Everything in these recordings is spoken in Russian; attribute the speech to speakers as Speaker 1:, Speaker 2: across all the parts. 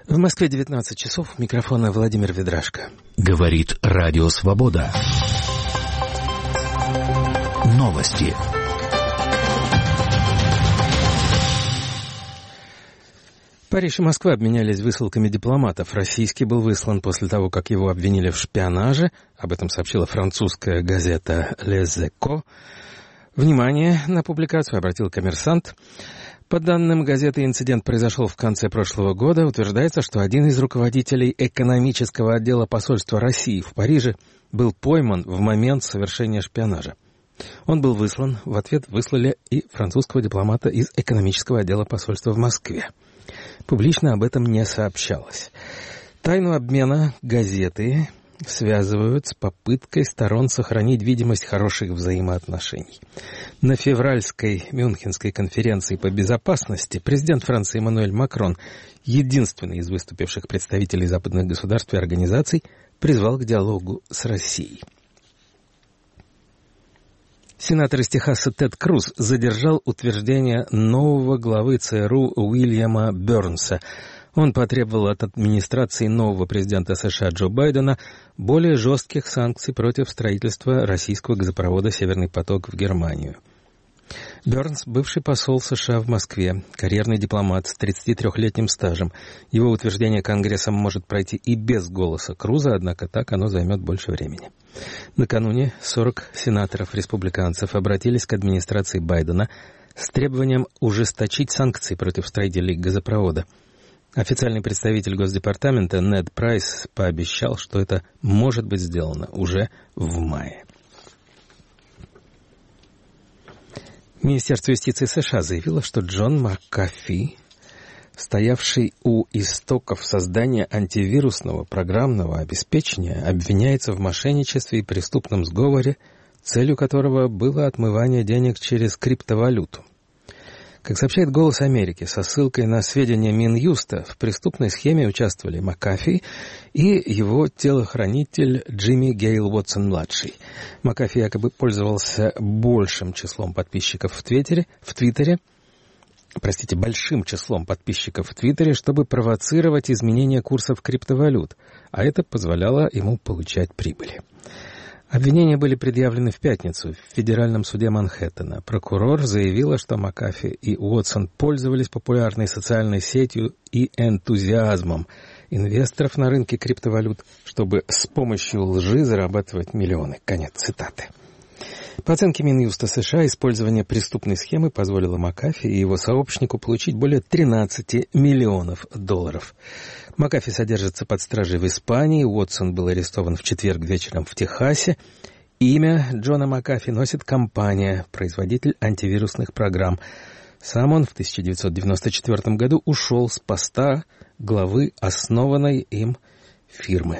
Speaker 1: В Москве 19 часов. Микрофон Владимир Ведрашко.
Speaker 2: Говорит Радио Свобода. Новости.
Speaker 1: Париж и Москва обменялись высылками дипломатов. Российский был выслан после того, как его обвинили в шпионаже. Об этом сообщила французская газета «Les Echos». Внимание на публикацию обратил «Коммерсант». По данным газеты, инцидент произошел в конце прошлого года. Утверждается, что один из руководителей экономического отдела посольства России в Париже был пойман в момент совершения шпионажа. Он был выслан, в ответ выслали и французского дипломата из экономического отдела посольства в Москве. Публично об этом не сообщалось. Тайну обмена газеты связывают с попыткой сторон сохранить видимость хороших взаимоотношений. На февральской Мюнхенской конференции по безопасности президент Франции Эммануэль Макрон, единственный из выступивших представителей западных государств и организаций, призвал к диалогу с Россией. Сенатор из Техаса Тед Круз задержал утверждение нового главы ЦРУ Уильяма Бёрнса. Он потребовал от администрации нового президента США Джо Байдена более жестких санкций против строительства российского газопровода «Северный поток» в Германию. Бёрнс — бывший посол США в Москве, карьерный дипломат с 33-летним стажем. Его утверждение Конгрессом может пройти и без голоса Круза, однако так оно займет больше времени. Накануне 40 сенаторов-республиканцев обратились к администрации Байдена с требованием ужесточить санкции против строителей газопровода. Официальный представитель Госдепартамента Нед Прайс пообещал, что это может быть сделано уже в мае. Министерство юстиции США заявило, что Джон Макафи, стоявший у истоков создания антивирусного программного обеспечения, обвиняется в мошенничестве и преступном сговоре, целью которого было отмывание денег через криптовалюту. Как сообщает «Голос Америки», со ссылкой на сведения Минюста, в преступной схеме участвовали Макафи и его телохранитель Джимми Гейл Уотсон-младший. Макафи якобы пользовался большим числом подписчиков в Твиттере, чтобы провоцировать изменение курсов криптовалют, а это позволяло ему получать прибыли. Обвинения были предъявлены в пятницу в Федеральном суде Манхэттена. Прокурор заявила, что Макафи и Уотсон пользовались популярной социальной сетью и энтузиазмом инвесторов на рынке криптовалют, чтобы с помощью лжи зарабатывать миллионы. Конец цитаты. По оценке Минюста США, использование преступной схемы позволило Макафи и его сообщнику получить более 13 миллионов долларов. Макафи содержится под стражей в Испании, Уотсон был арестован в четверг вечером в Техасе. Имя Джона Макафи носит компания, производитель антивирусных программ. Сам он в 1994 году ушел с поста главы основанной им фирмы.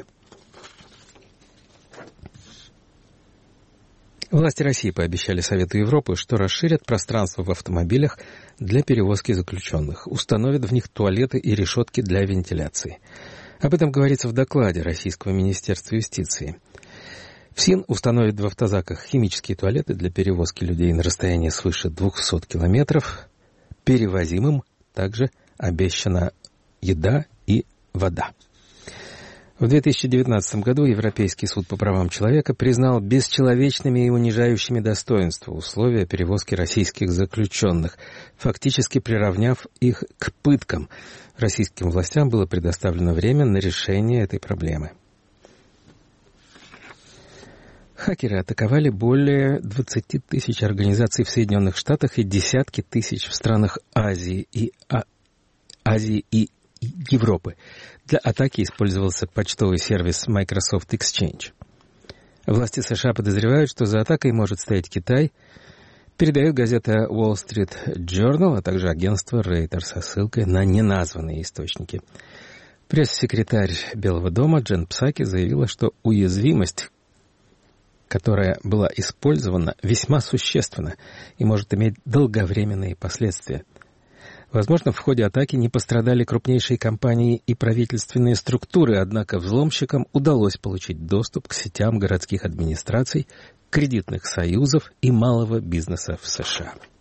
Speaker 1: Власти России пообещали Совету Европы, что расширят пространство в автомобилях для перевозки заключенных, установят в них туалеты и решетки для вентиляции. Об этом говорится в докладе Российского Министерства юстиции. ФСИН установит в автозаках химические туалеты для перевозки людей на расстояние свыше 200 километров. Перевозимым также обещана еда и вода. В 2019 году Европейский суд по правам человека признал бесчеловечными и унижающими достоинство условия перевозки российских заключенных, фактически приравняв их к пыткам. Российским властям было предоставлено время на решение этой проблемы. Хакеры атаковали более 20 тысяч организаций в Соединенных Штатах и десятки тысяч в странах Азии и Европы. Для атаки использовался почтовый сервис Microsoft Exchange. Власти США подозревают, что за атакой может стоять Китай, передает газета Wall Street Journal, а также агентство Reuters со ссылкой на неназванные источники. Пресс-секретарь Белого дома Джен Псаки заявила, что уязвимость, которая была использована, весьма существенна и может иметь долговременные последствия. Возможно, в ходе атаки не пострадали крупнейшие компании и правительственные структуры, однако взломщикам удалось получить доступ к сетям городских администраций, кредитных союзов и малого бизнеса в США.